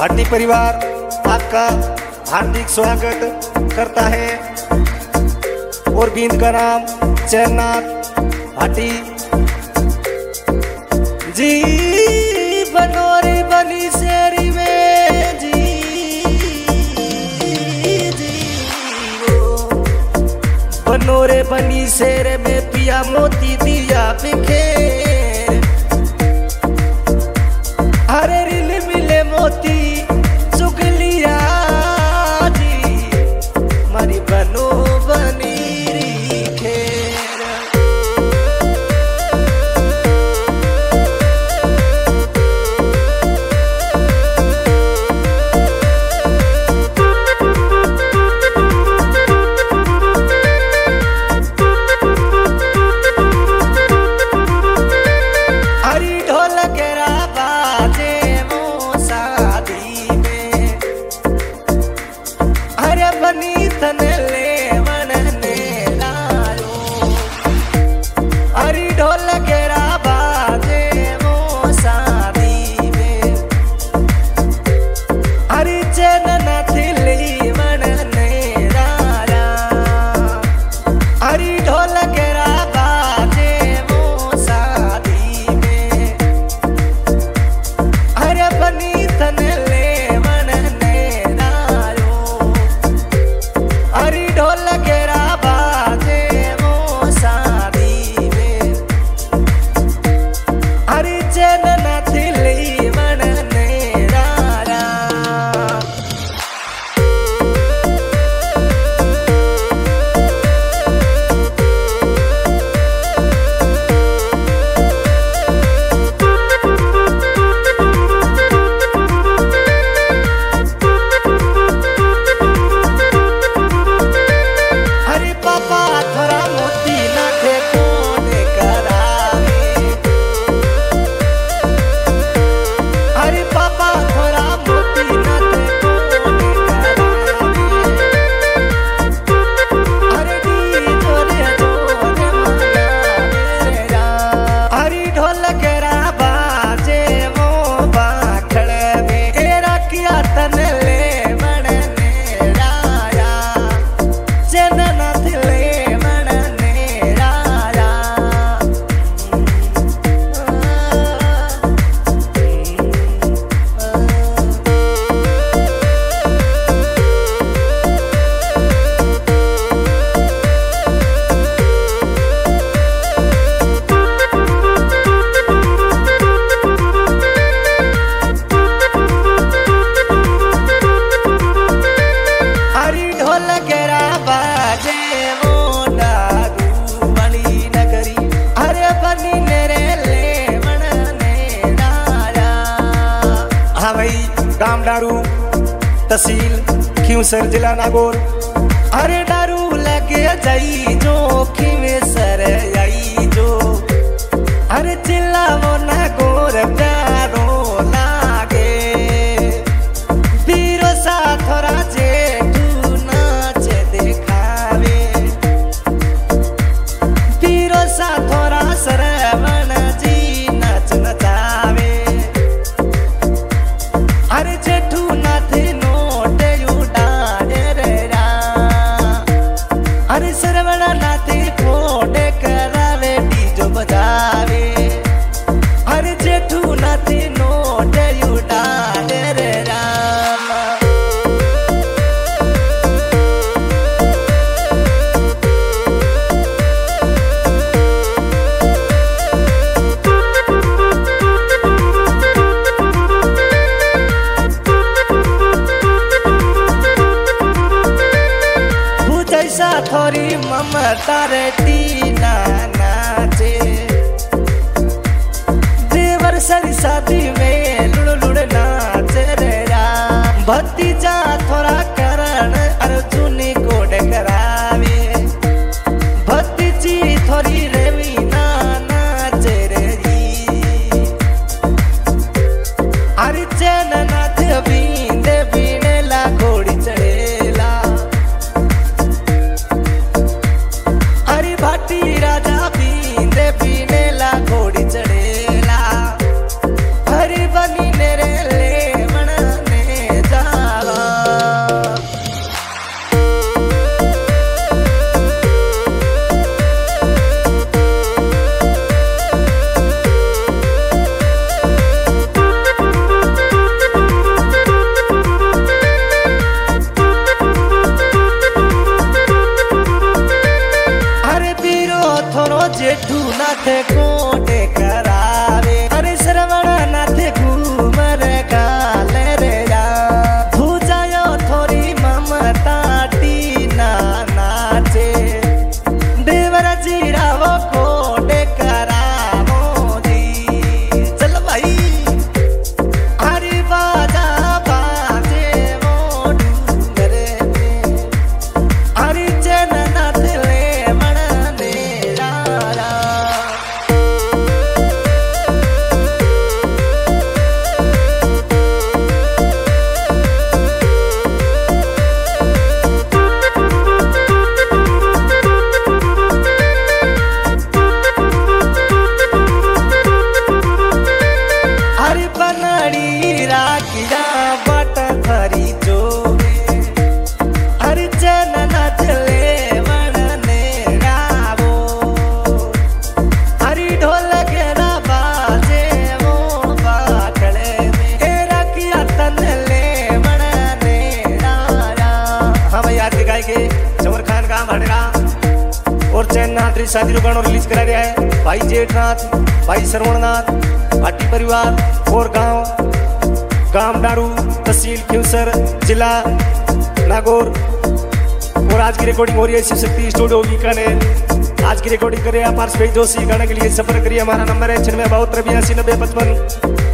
भाटी परिवार आपका हार्दिक स्वागत करता है और बींद का नाम चैननाथ भाटी जी। बनोरी बनी शेरी में जी बनोरे बनी शेर में पिया मोती दिया बिखेर। हरे रिल मिले मोती चुग लिया जी मारी बनो बनी डारू तहसील खींवसर जिला नागौर। अरे डारू लगे जाई जो खींवसर आई जो अरे जिला वो नागौर प्यारो लागे बीरो सा थोड़ा जेठू नाच दिखावे बीरो सा थोड़ा सरवण जी नाच नचावे। अरे जेठू नाथे नोट उड़ाए रे रा अरे सरवणा नाथे फोड़ करावे डीजो बजावे। अरे जेठू नाथे नोट उड़ाए रे रा थोड़ी ममता रे टीना नाचे देवर सरी शादी में लुड़ लुड़ नाचे रे रा। भतीजा थोड़ा करण अर्जुनी कोड करावे भतीजी थोड़ी रेवीना नाचे रे जी। अरे चैन नाथ बींदे बीने ला घोड़ी चढ़ेला। भाटी राजा बींदे पीने ला घोड़ी चढ़ेला। हरी बनी नेरे ले मन ने जेठू नाथ कोटे करावे अरे श्रवण नाथ घूमर काले रे जा भूजायो थोड़ी ममता टीना नाचे देवर जीरावो कोटे करावो जी चल भाई हरी बाजा बाजे वो डूंगरे में हरी चैन नाथ ले मन दे राजा हरी बनड़ी राखिया बट खरी जोगे हरी चैन नाथ ले मन ने गावो हरी ढोल के ना बाजे वो बाखड़े में ए राखिया तन ले मन ने राजा। हाँ भाई आज के गायके चमर खान का भड़का और चैन नाथ शादी रुकान और रिलीज करा गया है भाई जेठनाथ भाई श्रवणनाथ भाटी परिवार और गांव डारू तहसील खिवसर जिला नागौर। और आज की रिकॉर्डिंग हो रही है शिव शक्ति स्टूडियो बीकानेर। आज की रिकॉर्डिंग कर रहे हैं पार्थ जोशी। गाने के लिए संपर्क करिए, हमारा नंबर है 96 72 82 90 55।